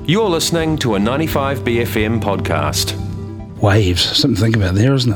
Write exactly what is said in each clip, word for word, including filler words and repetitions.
You're listening to a ninety-five B F M podcast. Waves, something to think about there, isn't it?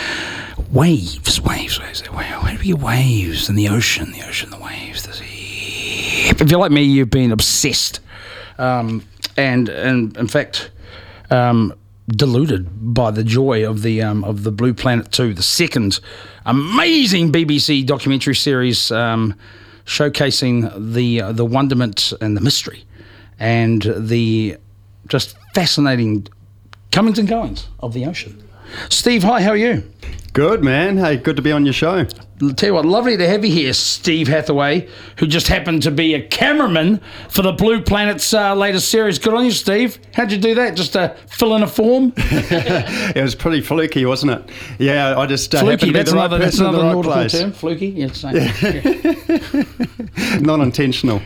Waves, waves, waves. Where, where are your waves in the ocean? The ocean, the waves, the sea. If you're like me, you've been obsessed, um, and and in fact, um, deluded by the joy of the um, of the Blue Planet two, the second amazing B B C documentary series um, showcasing the uh, the wonderment and the mystery and the just fascinating comings and goings of the ocean. Steve, hi, how are you? Good, man. Hey, good to be on your show. I'll tell you what, lovely to have you here, Steve Hathaway, who just happened to be a cameraman for the Blue Planet's uh, latest series. Good on you, Steve. How'd you do that? Just uh, fill in a form? It was pretty fluky, wasn't it? Yeah, I just uh, fluky, happened to be that's the right another, that's person in another the right nautical place. term. Fluky? Yeah, same. Yeah. Not intentional.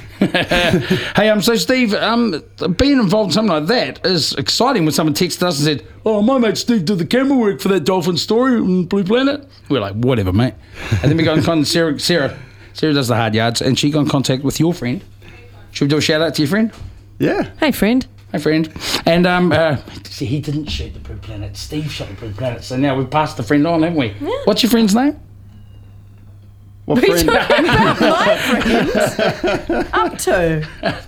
Hey, um, so Steve, um, being involved in something like that is exciting. When someone texted us and said, "Oh, my mate Steve did the camera work for that dolphin story on Blue Planet," we're like, "Whatever, mate." And then we got in contact. Sarah, Sarah, Sarah does the hard yards, and she got in contact with your friend. Should we do a shout out to your friend? Yeah. Hey, friend. Hey, friend. And um, uh, see, he didn't shoot the Blue Planet. Steve shot the Blue Planet. So now we've passed the friend on, haven't we? Yeah. What's your friend's name? What What are you friend? talking about my friends? Up to.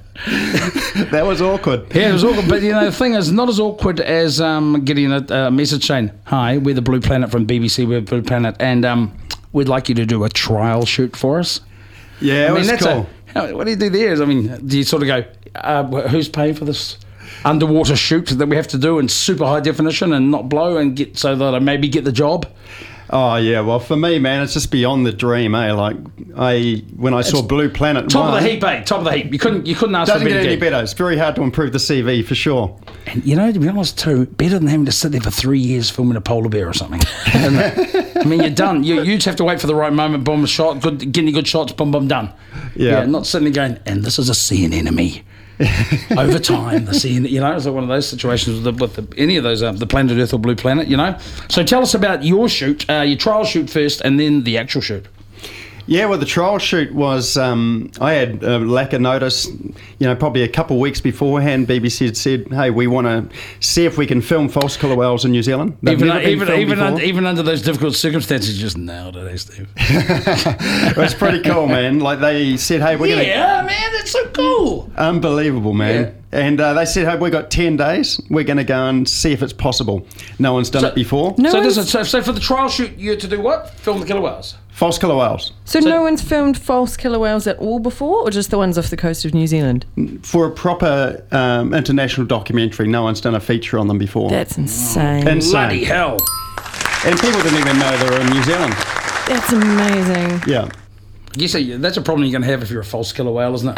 That was awkward. Yeah, it was awkward. But, you know, the thing is, not as awkward as um, getting a, a message saying, "Hi, we're the Blue Planet from B B C, we're Blue Planet, and um, we'd like you to do a trial shoot for us." Yeah, it I mean, was that's cool. a, how- what do you do there? Is, I mean, do you sort of go, uh, wh- who's paying for this underwater shoot that we have to do in super high definition and not blow and get so that I maybe get the job? Oh, yeah. Well, for me, man, it's just beyond the dream, eh? Like, I when I saw Blue Planet Top one, of the heap, eh? Top of the heap. You couldn't, you couldn't ask doesn't for a get better any gig. better. It's very hard to improve the C V, for sure. And, you know, to be honest, too, better than having to sit there for three years filming a polar bear or something. Isn't it? I mean, you're done. You, you just have to wait for the right moment, boom, a shot, good, get any good shots, boom, boom, done. Yeah. Not sitting there going, and this is a sea anemone. Over time, the sea, you know, it's like one of those situations with, the, with the, any of those, um, the Planet Earth or Blue Planet, you know. So tell us about your shoot, uh, your trial shoot first, and then the actual shoot. Yeah, well, the trial shoot was, um, I had a lack of notice, you know, probably a couple of weeks beforehand. B B C had said, hey, we want to see if we can film false killer whales in New Zealand. They've Even never been even filmed even, before. under, even under those difficult circumstances, you just nailed it, eh, Steve? It was pretty cool, man. Like, they said, hey, we're going to... Yeah, man, that's so cool. Unbelievable, man. Yeah. And uh, they said, hey, we've got ten days. We're going to go and see if it's possible. No one's done So- it before. No So, one's, listen, so, so for the trial shoot, you had to do what? Film the killer whales. False killer whales. so, so- no one's filmed false killer whales at all before, or just the ones off the coast of New Zealand? For a proper um, international documentary, no one's done a feature on them before. That's insane. Insane. Bloody hell. And people didn't even know they were in New Zealand. That's amazing. Yeah. You see, that's a problem you're going to have if you're a false killer whale, isn't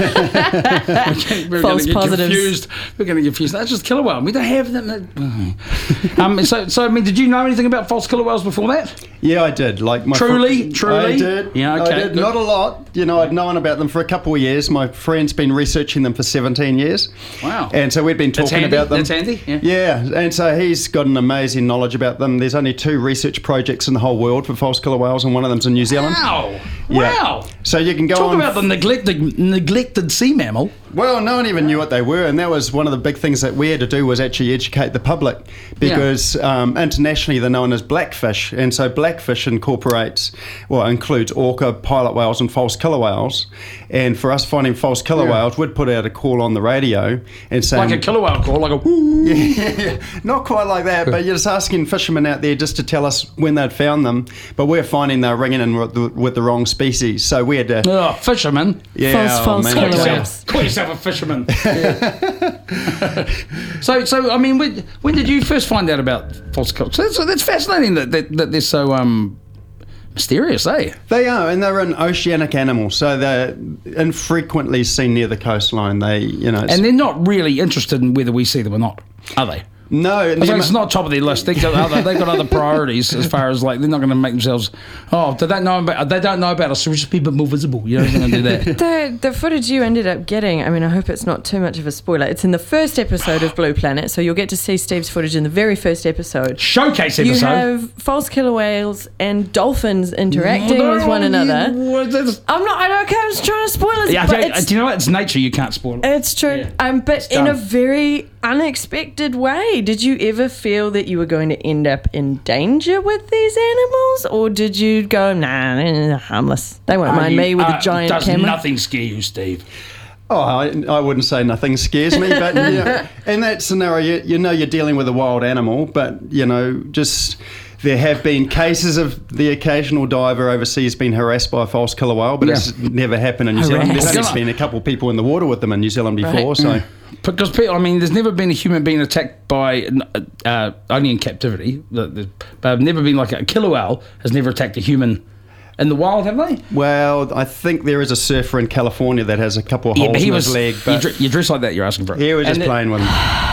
it? We're False going to get positives. confused. We're going to get confused. That's just killer whale. We don't have them. um, so, so, I mean, did you know anything about false killer whales before that? Yeah, I did. Like my Truly? fr- Truly? I did. Yeah, okay, I did. good. Not a lot. You know, I'd known about them for a couple of years. My friend's been researching them for seventeen years. Wow. And so we'd been That's talking handy. about them. That's handy. Yeah. Yeah, and so he's got an amazing knowledge about them. There's only two research projects in the whole world for false killer whales, and one of them's in New Zealand. Wow. Yeah. Wow. So you can go Talk on. about the neglected, neglected sea mammal. Well, no one even knew what they were, and that was one of the big things that we had to do was actually educate the public, because um, internationally they're known as blackfish, and so blackfish incorporates, well, includes orca, pilot whales, and false killer whales. And for us finding false killer Yeah. whales, we'd put out a call on the radio and saying, Like a killer whale call, like a woo. yeah, not quite like that, but you're just asking fishermen out there just to tell us when they'd found them. But we're finding they're ringing in with the, with the wrong species, so we had to. Oh, fisherman. Yeah, False, oh, false man, killer that's- whales. Call yourself a fisherman. Yeah. so, so I mean, when, when did you first find out about false killer? So that's, that's fascinating that, that that they're so um, mysterious, eh? They are, and they're an oceanic animal, so they're infrequently seen near the coastline. They, you know, it's- And they're not really interested in whether we see them or not, are they? No, and I the mean, it's ama- not top of their list. They got other, they got other priorities as far as like they're not going to make themselves. Oh, they don't know about they don't know about us, so we just be a bit more visible. You know, they're going to do that. The, the footage you ended up getting, I mean, I hope it's not too much of a spoiler. It's in the first episode of Blue Planet, so you'll get to see Steve's footage in the very first episode. Showcase episode. You have false killer whales and dolphins interacting No, with one another. you- that's- I'm not, I don't care, I was trying to spoil it. Yeah, but okay, it's, do you know what? It's nature. You can't spoil it. it's true. Yeah. Um, but in done. a very unexpected way. Did you ever feel that you were going to end up in danger with these animals? Or did you go, nah, they're harmless. They won't Are mind you- me with uh, a giant does camera. nothing scare you, Steve? Oh, I, I wouldn't say nothing scares me, but you know, in that scenario, you, you know you're dealing with a wild animal, but, you know, just there have been cases of the occasional diver overseas being harassed by a false killer whale, but Yeah. it's never happened in New Zealand. There's Harassed. only been a couple of people in the water with them in New Zealand before, Right. so... Because people, I mean, there's never been a human being attacked by, uh, only in captivity, the, the, but I've never been like a killer whale has never attacked a human in the wild, have they? Well, I think there is a surfer in California that has a couple of Yeah, holes but he in was, his leg, you, but dr- you dress like that, you're asking for it. he was just And it- playing with him.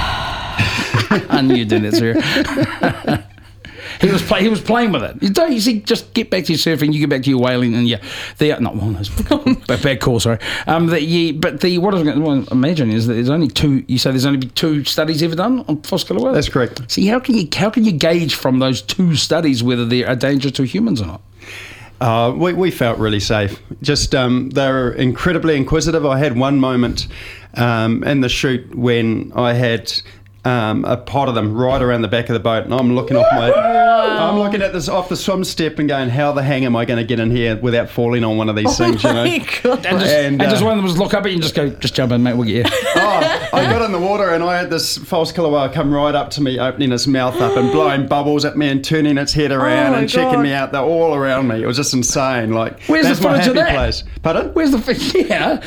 I knew you did it, sir. He was play, he was playing with it. You don't you see? Just get back to your surfing. You get back to your whaling, and yeah, the not one of those bad, bad call. Sorry. Um, the, yeah, but the what I was going to imagine is that there's only two. You say there's only been two studies ever done on false killer whales. That's correct. See, how can you how can you gauge from those two studies whether they're a danger to humans or not? Uh, we, we felt really safe. Just um, they were incredibly inquisitive. I had one moment um, in the shoot when I had um, a pot of them right around the back of the boat, and I'm looking off my, I'm looking at this off the swim step and going, how the hang am I going to get in here without falling on one of these things? You know. My God. And just, And, and just uh, one of them was look up at you and just go, just jump in, mate. We'll get you. Oh, I got in the water and I had this false killer whale come right up to me, opening its mouth up and blowing bubbles at me and turning its head around my and checking God. me out. They're all around me. It was just insane. Like, Where's that's the my footage of happy that? place. Pardon? Where's the fi- yeah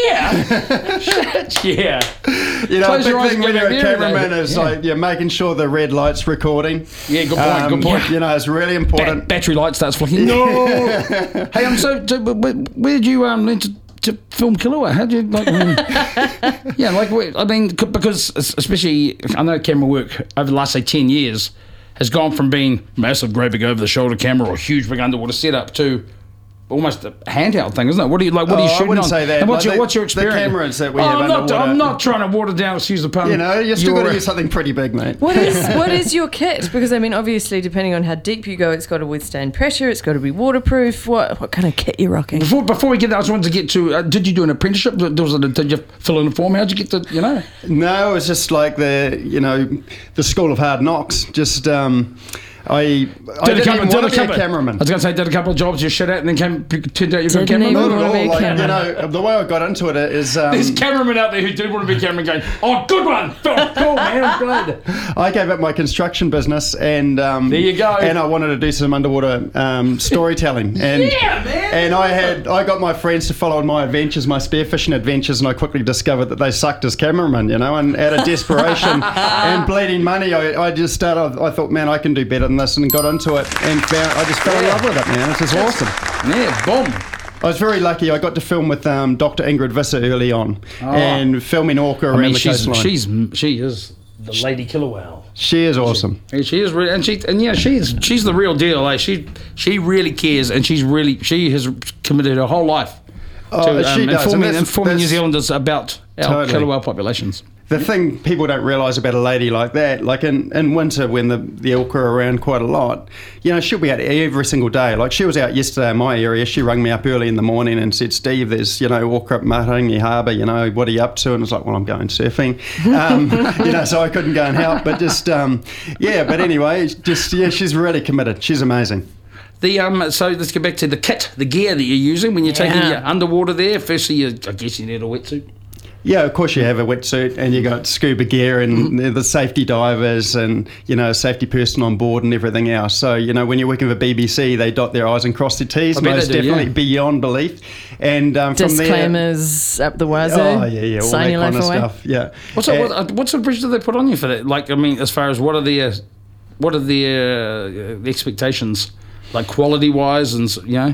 yeah Shit, yeah. You know, Close a your big eyes thing and when go you're a back there, cameraman though. is Yeah. like you're making sure the red light's recording. Yeah, good point, good point. You know, it's really Ba- important. battery light starts flicking. No. Hey, I'm so. so where, where did you um learn to, to film killer whale? How did you like? I mean, yeah, like where- I mean, c- because especially I know camera work over the last say ten years has gone from being massive, great big over the shoulder camera or huge big underwater setup to almost a handheld thing, isn't it? What do you like? What are you Oh, I shooting wouldn't on? say that. And what's Like your the- what's your the experience? cameras that we oh, have I'm not, underwater. I'm not trying to water down. Excuse the pun. You know, you're still your- got to use something pretty big, mate. What is what is your kit? Because I mean, obviously, depending on how deep you go, it's got to withstand pressure. It's got to be waterproof. What what kind of kit you rocking? Before, before we get there, I just wanted to get to. Uh, did you do an apprenticeship? Did, was it a, did you fill in a form? How did you get to? You know. No, it was just like the, you know, the school of hard knocks. Just, um, I, I Did a didn't couple, even did want a to be a couple, cameraman. I was going to say, did a couple of jobs you shit at and then came, turned out you're a good Didn't cameraman? even Not wanna at be all. a Like, you cameraman. know, the way I got into it is, um, There's cameramen out there who do want to be a cameraman going, oh, good one. Oh, cool, man. I'm glad. I gave up my construction business and um, There you go. And I wanted to do some underwater um, storytelling. And, Yeah, man. And I had I got my friends to follow on my adventures, my spearfishing adventures, and I quickly discovered that they sucked as cameramen, you know. And out of desperation and bleeding money, I, I just started. I thought, man, I can do better than this, and got into it and found. I just fell in Yeah. love with it, man. It's just awesome. Yeah, boom. I was very lucky. I got to film with um, Doctor Ingrid Visser early on, Oh. and filming orca around I mean, the she's, coastline. she's, she is the lady killer whale. she is awesome. Yeah, she is really, and she, and yeah, she's she's the real deal. Like she, she really cares, and she's really, she has committed her whole life Oh, to she um, does, and informing, that's- informing New that's- Zealanders about our Totally. killer whale populations. The thing people don't realise about a lady like that, like in, in winter when the, the orca are around quite a lot, you know, she'll be out every single day. Like she was out yesterday in my area. She rang me up early in the morning and said, Steve, there's, you know, orca up Matangi Harbour, you know, what are you up to? And I was like, well, I'm going surfing. Um, you know, so I couldn't go and help. But just, um, yeah, but anyway, just, yeah, she's really committed. She's amazing. The um, so let's get back to the kit, the gear that you're using when you're taking Yeah. your underwater there. Firstly, you, I guess you need a wetsuit. Yeah, of course you have a wetsuit and you got scuba gear and Mm-hmm. the safety divers and, you know, a safety person on board and everything else. So, you know, when you're working with B B C, they dot their I's and cross their T's, I bet most they do, definitely, yeah. beyond belief. And um, from there... Disclaimers up the wazoo. Oh, yeah, yeah, all Sign that your kind life of away. stuff, yeah. What's Uh, the, what, what's the bridge that they put on you for that? Like, I mean, as far as what are the uh, what are the, uh, the expectations, like quality wise, and s- you know.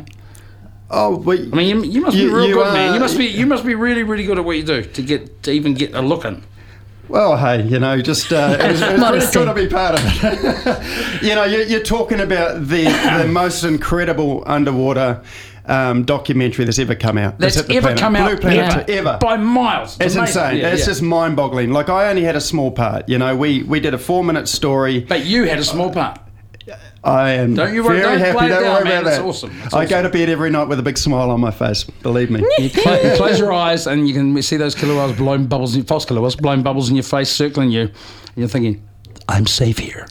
Oh, well, I mean, you, you must You- be real you good, are- man. You must be you must be really really good at what you do to get to even get a look in. Well, hey, you know, just uh, it was, it was pretty Modesty. cool to be part of it. You know, you're, you're talking about the the most incredible underwater um, documentary that's ever come out. That's hit the ever planet. come out Blue Planet ever. ever. By miles. It's amazing. insane. Yeah, it's yeah. just mind-boggling. Like, I only had a small part. You know, we we did a four-minute story. But you had a small part. I am Don't you worry- very don't happy. play it Don't down, worry man. about It's that. awesome. It's I go awesome. to bed every night with a big smile on my face. Believe me. You cl- you close your eyes and you can see those killer whales blowing bubbles, in, false killer whales blowing bubbles in your face, circling you, and you're thinking, I'm safe here.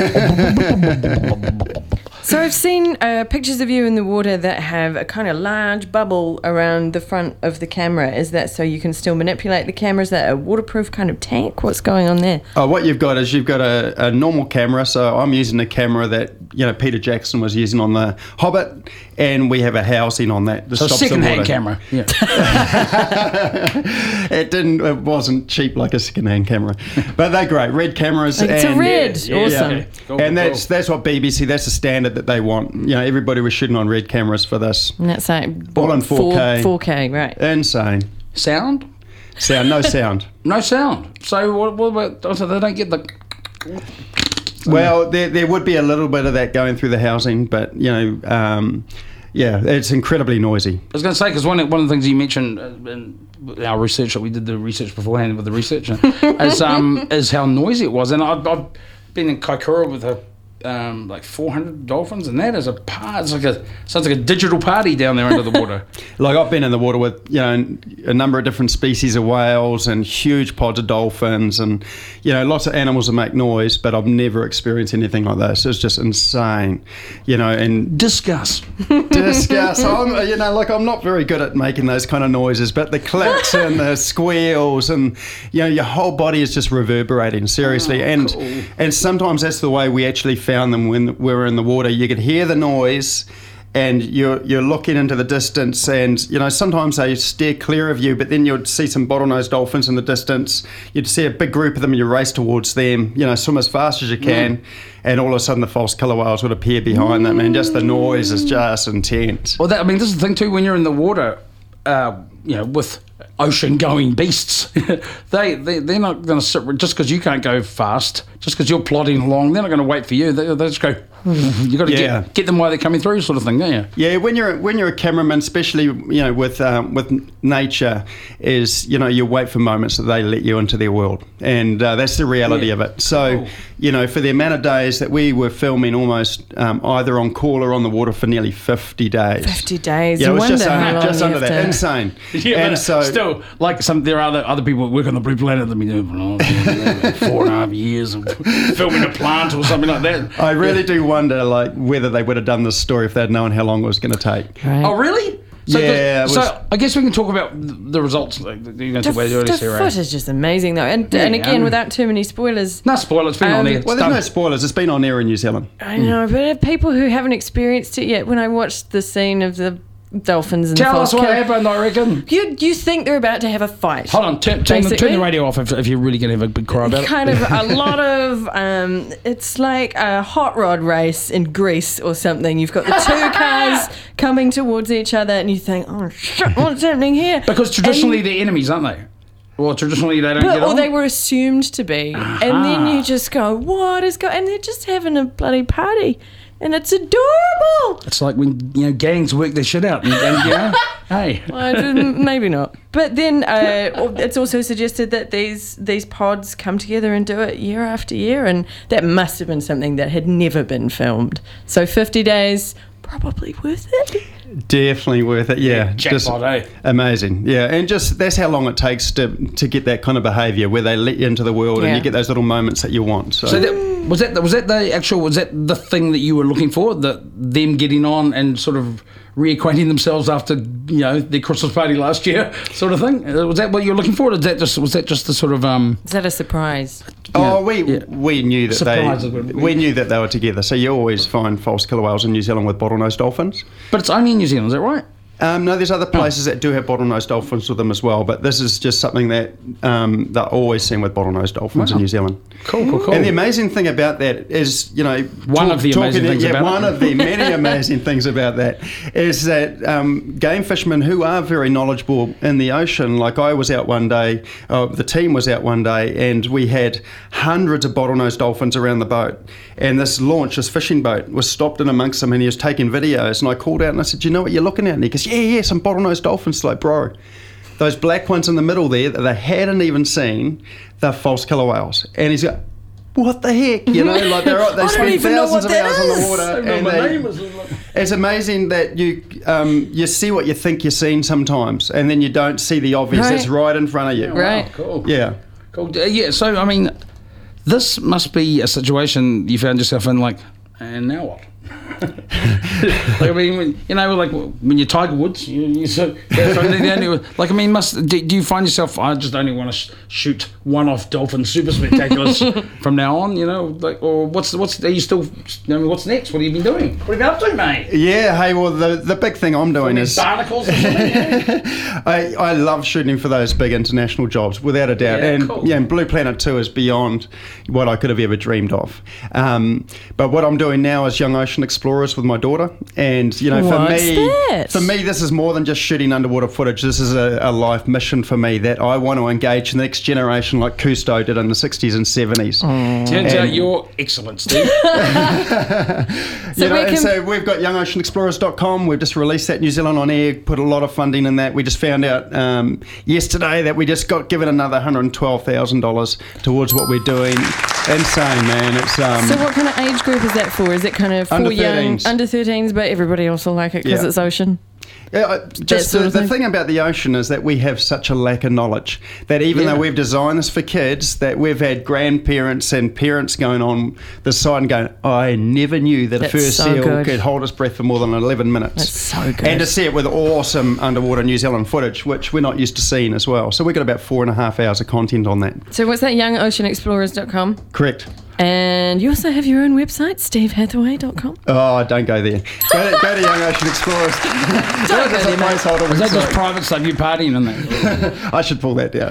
So I've seen uh, pictures of you in the water that have a kind of large bubble around the front of the camera. Is that so you can still manipulate the camera? Is that a waterproof kind of tank? What's going on there? Oh, what you've got is you've got a, a normal camera. So I'm using a camera that, you know, Peter Jackson was using on the Hobbit, and we have a housing on that. that So stops the second-hand water. camera. Yeah. It didn't. It wasn't cheap like a second-hand camera, but they're great. Red cameras. Like, it's a and, red. Yeah, Awesome. yeah. Cool, and that's cool. that's what B B C. That's the standard that they want. You know, everybody was shooting on red cameras for this. And that's like All in four K. four K, right? Insane Sound? sound, no sound. No sound. So what, what about, so they don't get the... Well, there there would be a little bit of that going through the housing, but you know, um, yeah, it's incredibly noisy. I was going to say, because one, of- one of the things you mentioned uh, in our research, that we did the research beforehand with the researcher, is, um, is how noisy it was. And I've, I've been in Kaikoura with a, um, like four hundred dolphins, and that is a part, it's like a, sounds like a digital party down there under the water. Like, I've been in the water with, you know, a number of different species of whales and huge pods of dolphins and, you know, lots of animals that make noise, but I've never experienced anything like this. It's just insane, you know, and Discuss. discuss. I'm, you know, like, I'm not very good at making those kind of noises, but the clicks and the squeals and, you know, your whole body is just reverberating, seriously. Oh, and cool. and sometimes that's the way we actually found them when we were in the water. You could hear the noise and you're you're looking into the distance, and you know, sometimes they steer clear of you, but then you'd see some bottlenose dolphins in the distance. You'd see a big group of them and you race towards them, you know, swim as fast as you can, and all of a sudden the false killer whales would appear behind them, and just the noise is just intense. Well, that, I mean, this is the thing too, when you're in the water, uh, you know, with ocean-going beasts, they, they, they're not going to sit, just because you can't go fast, just because you're plodding along, they're not going to wait for you. They, they just go, you got to Yeah. get, get them while they're coming through, sort of thing, don't you? Yeah, when you're when you're a cameraman, especially, you know, with um, with nature, is, you know, you wait for moments that they let you into their world, and uh, that's the reality Yeah. of it. So, Cool. you know, for the amount of days that we were filming, almost um, either on call or on the water for nearly fifty days. fifty days. Yeah, it I was just wonder how under, long just you under have that. to- Insane. Yeah, and but so still, like some, there are other, other people that work on the Blue Planet that have been doing for four and a half years of filming a plant or something like that. I really do wonder, like, whether they would have done this story if they'd known how long it was going to take. Right. Oh, really? So Yeah, the- it so was- I guess we can talk about the the results. Like, you're going to The, talk about the early the series. footage is amazing, though. And, Yeah, and again, um, without too many spoilers, No spoilers, it's been Um, on there. Well, It's there's no done. spoilers. It's been on air in New Zealand. I know, but people who haven't experienced it yet, when I watched the scene of the dolphins and Tell the us false what killer- happened, I reckon. You, you think they're about to have a fight. Hold on, turn, turn, the, turn Basically. the radio off if, if you're really going to have a big cry about it. Kind of a lot of, um, it's like a hot rod race in Greece or something. You've got the two cars coming towards each other and you think, oh shit, what's happening here? Because traditionally And- they're enemies, aren't they? Well, traditionally they don't But, get or on. they were assumed to be. And then you just go, what is going, and they're just having a bloody party. And it's adorable. It's like when, you know, gangs work their shit out and, and you know, hey. I didn't, maybe not. But then uh, it's also suggested that these these pods come together and do it year after year, and that must have been something that had never been filmed. So fifty days, probably worth it. Definitely worth it. Yeah, Jackpot, eh? Amazing. Yeah, and just that's how long it takes to to get that kind of behaviour where they let you into the world and Yeah. you get those little moments that you want. So, So that, was that was that the actual was that the thing that you were looking for, that them getting on and sort of reacquainting themselves after, you know, their Christmas party last year, sort of thing? Uh, Was that what you were looking for? Or was that just was that just the sort of um? Is that a surprise? oh, yeah, we yeah. we knew that Surprise they is what we- we knew that they were together. So you always find false killer whales in New Zealand with bottlenose dolphins. But it's only in New Zealand, is that right? Um, no, there's other places that do have bottlenose dolphins with them as well, but this is just something that um, they're always seen with bottlenose dolphins Wow. in New Zealand. Cool, cool, cool. And the amazing thing about that is, you know, One of the amazing to, things yeah, about one it. of the many amazing things about that is that um, game fishermen who are very knowledgeable in the ocean, like I was out one day, uh, the team was out one day, and we had hundreds of bottlenose dolphins around the boat. And this launch, this fishing boat, was stopped in amongst them, and he was taking videos. And I called out and I said, "Do you know what you're looking at?" And he goes, "Yeah, yeah, some bottlenose dolphins." Like, bro, those black ones in the middle there that they hadn't even seen, they're false killer whales. And he's like, what the heck? You know, like they're, they don't spend even know thousands of what that hours on the is. water. And they, it's amazing that you um, you see what you think you're seeing sometimes, and then you don't see the obvious Right. that's right in front of you. Right. Wow, cool. Yeah. Cool. Uh, yeah, so, I mean, this must be a situation you found yourself in, like, and now what? like, I mean, when, you know, like when you're Tiger Woods, you, you so, yeah, so the only, like, I mean, must do, do you find yourself? I just only want to sh- shoot one-off dolphin super spectaculars from now on, you know, like, or what's what's are you still? I mean, what's next? What have you been doing? What have you been up to, mate? Yeah, hey, well, the, the big thing I'm doing is Barnacles or something. Yeah? I, I love shooting for those big international jobs, without a doubt. Yeah, and cool. yeah, and Blue Planet two is beyond what I could have ever dreamed of. Um, but what I'm doing now is Young Ocean Explorers with my daughter. And, you know, for What's me, that? for me, this is more than just shooting underwater footage. This is a, a life mission for me that I want to engage the next generation like Cousteau did in the sixties and seventies. Turns out And- you're excellent, Steve. You know, where and can- so we've got young ocean explorers dot com. We've just released that, New Zealand on Air, put a lot of funding in that. We just found out um, yesterday that we just got given another one hundred twelve thousand dollars towards what we're doing. Insane, man. It's um, So what kind of age group is that for? Is it kind of for Under young thirteens. under thirteens, but everybody also like it because Yeah. it's ocean? Yeah, uh, just sort the, of the thing? thing about the ocean is that we have such a lack of knowledge that even Yeah. though we've designed this for kids, that we've had grandparents and parents going on the side and going, I never knew that That's a fur so seal good. could hold its breath for more than eleven minutes. That's so good. And to see it with awesome underwater New Zealand footage, which we're not used to seeing as well. So we've got about four and a half hours of content on that. So what's that? young ocean explorers dot com. Correct. And you also have your own website, steve hathaway dot com. Oh, don't go there. Go to, go to Young Ocean Explorers. Don't That go is a there, mate. placeholder Is that just website. private stuff? You partying and that? I should pull that down.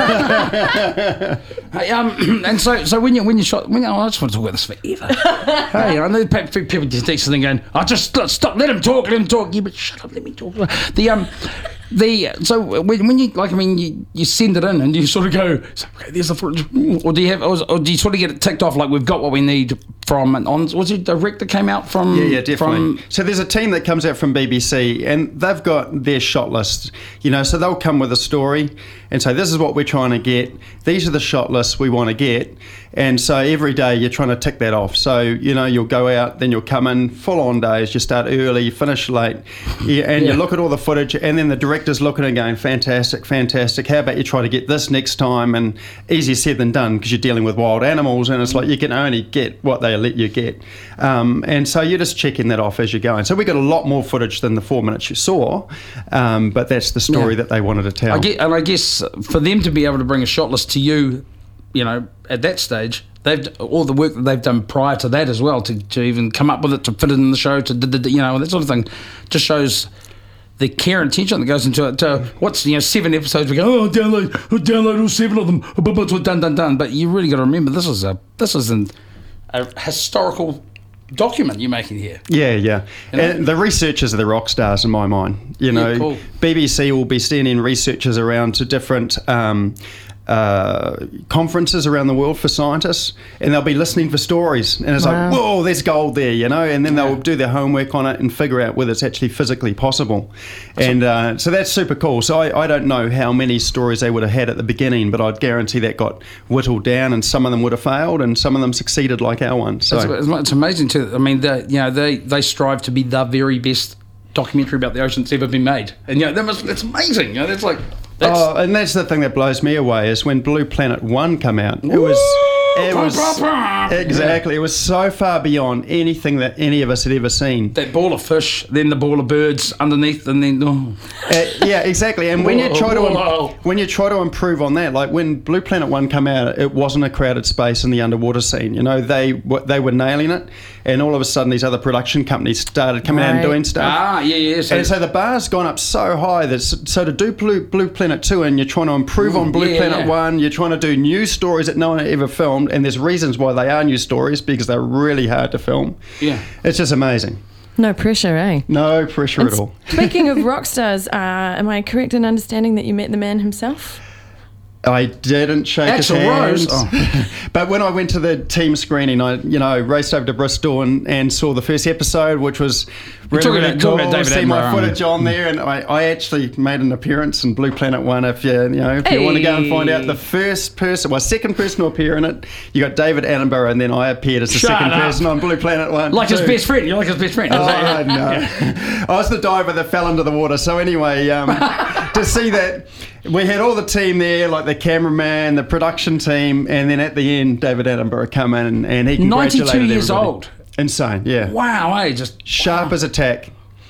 Hey, um, and so, so when you when you shot, when you, oh, I just want to talk about this forever. Hey, I know pe- pe- people just next thing going, I just stop, stop, let him talk, let him talk. Yeah, but shut up, let me talk. The um, the so when, when you like, I mean, you, you send it in and you sort of go, so, okay, there's the footage, or do you have, or, or do you sort of get it ticked off like we've got what we need from an on? Was it direct that came out from? Yeah, yeah, definitely. From, so there's a team that comes out from B B C, and they've got their shot list. You know, so they'll come with a story and say, "This is what we're trying to get. These are the shot lists we want to get." And so every day you're trying to tick that off. So you know, you'll go out, then you'll come in full on days. You start early, you finish late, yeah, and Yeah. you look at all the footage, and then the director's looking and going, "Fantastic, fantastic. How about you try to get this next time?" And easier said than done because you're dealing with wild animals, and it's like you can only get what they let you get. Um, and so you're just checking that off as you're going. So we got a lot more footage than the four minutes you saw, um, but that's the story Yeah. that they wanted to tell. I get, and I guess for them to be able to bring a shot list to you, you know, at that stage, they've all the work that they've done prior to that as well to, to even come up with it, to fit it in the show, to d- d- d- you know, that sort of thing, just shows the care and attention that goes into it. To what's, you know, seven episodes, we go, oh, download, oh, download all seven of them, oh, but it's done, done, done. But you really got to remember, this is a this is an, a historical document you're making here. Yeah, yeah. You know? And the researchers are the rock stars in my mind. You know, Yeah, cool. B B C will be sending researchers around to different um, uh, conferences around the world for scientists, and they'll be listening for stories. And it's Wow. like, whoa, there's gold there, you know. And then they'll do their homework on it and figure out whether it's actually physically possible. And uh, so that's super cool. So I, I don't know how many stories they would have had at the beginning, but I'd guarantee that got whittled down, and some of them would have failed, and some of them succeeded, like our one. So. It's, it's amazing too. I mean, they, you know, they they strive to be the very best documentary about the ocean that's ever been made, and you know, that must, that's amazing. You know, that's like that's Oh, and that's the thing that blows me away is when Blue Planet One come out. It was It was exactly. It was so far beyond anything that any of us had ever seen. That ball of fish, then the ball of birds underneath, and then oh. Uh, yeah, exactly. And when you try to Whoa. when you try to improve on that, like when Blue Planet One came out, it wasn't a crowded space in the underwater scene. You know, they they were nailing it, and all of a sudden these other production companies started coming out and Right. doing stuff. Ah, yeah, yeah. So, And so the bar's gone up so high that s- so to do Blue, Blue Planet two and you're trying to improve on Blue yeah, Planet yeah. one, you're trying to do new stories that no one ever filmed, and there's reasons why they are new stories because they're really hard to film. Yeah. It's just amazing. No pressure, eh? No pressure And at all. Speaking of rock stars, uh, am I correct in understanding that you met the man himself? I didn't shake Axl his Rose. hands. Oh. But when I went to the team screening, I you know raced over to Bristol and, and saw the first episode, which was really, talking really about- cool. talking about David See my Attenborough, footage on there, and I, I actually made an appearance in Blue Planet One. If you you know if you want to go and find out Hey. the first person, well, second person to appear in it, you got David Attenborough, and then I appeared as the Shut second up. person on Blue Planet One. like his too. best friend. You're like his best friend. Is Oh, that- no. I was the diver that fell into the water. So anyway, um, to see that, we had all the team there, like the cameraman, the production team, and then at the end, David Attenborough come in and, and he congratulated ninety-two years everybody. old. Insane, yeah. Wow, eh? Just Sharp as a tack.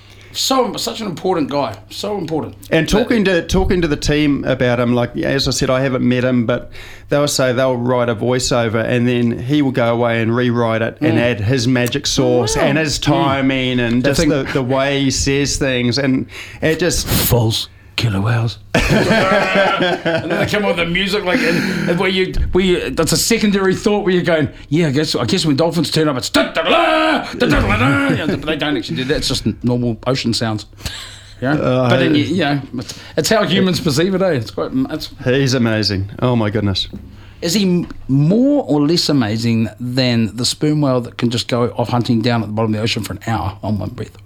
so such an important guy. So important. And talking to talking to the team about him, like as I said, I haven't met him, but they'll say they'll write a voiceover, and then he will go away and rewrite it and add his magic sauce wow. and his timing and just thing- the, the way he says things, and it just False killer whales. And then they come on with the music, like, and, and where you, where you, that's a secondary thought where you're going, yeah, I guess, I guess when dolphins turn up, it's da da da da da da. Yeah, but they don't actually do that. It's just normal ocean sounds. Yeah, Uh, but then you, you know, it's, it's how humans perceive it. Eh? It's quite. It's, he's amazing. Oh my goodness. is he more or less amazing than the sperm whale that can just go off hunting down at the bottom of the ocean for an hour on one breath?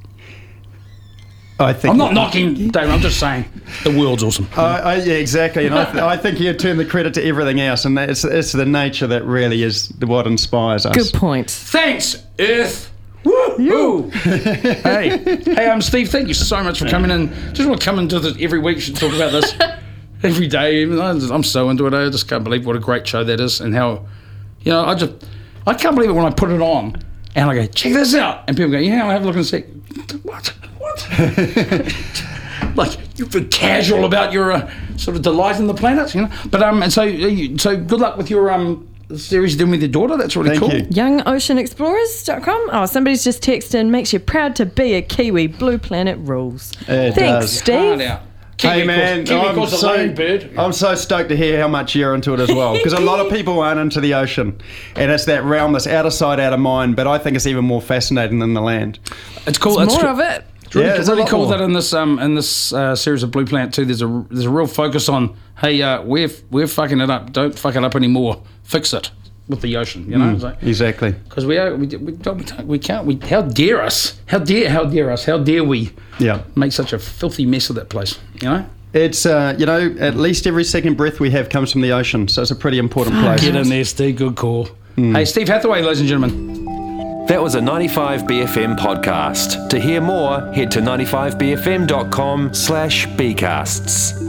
I think I'm not knocking David. I'm just saying the world's awesome. I, I, yeah, exactly, and I, th- I think you turn the credit to everything else, and it's it's the nature that really is what inspires us. Good point. Thanks, Earth. Woo! hey, hey, I'm Steve. Thank you so much for coming in. Just want to come and do this every week. You should talk about this every day. I'm so into it. I just can't believe what a great show that is, and how, you know, I just I can't believe it when I put it on and I go, check this out, and people go, yeah, I'll have a look and see. What? What? Like, you've been casual about your uh, sort of delight in the planet, you know. But um, and so you, so good luck with your um series you're doing with your daughter. That's really Thank cool. you. young ocean explorers dot com. Oh, somebody's just texted in, makes you proud to be a Kiwi. Blue Planet rules. It Thanks, does. Hard Steve. out. Kiwi Hey man, Kiwi I'm calls a so, lone bird. I'm so stoked to hear how much you're into it as well, because a lot of people aren't into the ocean, and it's that realm that's out of sight, out of mind. But I think it's even more fascinating than the land. It's cool. There's It's more cool. of it. It's really, Yeah, there's a really lot cool more. that in this um in this uh, series of Blue Planet two, there's a there's a real focus on, hey, uh, we're we're fucking it up. Don't fuck it up anymore. Fix it with the ocean. You know, Mm, exactly. because we are we we, don't, we can't we how dare us how dare how dare us how dare we Yeah. make such a filthy mess of that place. You know. It's, uh, you know, at least every second breath we have comes from the ocean, so it's a pretty important place. Get in there, Steve. Good call. Hey, Steve Hathaway, ladies and gentlemen. That was a ninety-five B F M podcast. To hear more, head to ninety-five b f m dot com slash bcasts.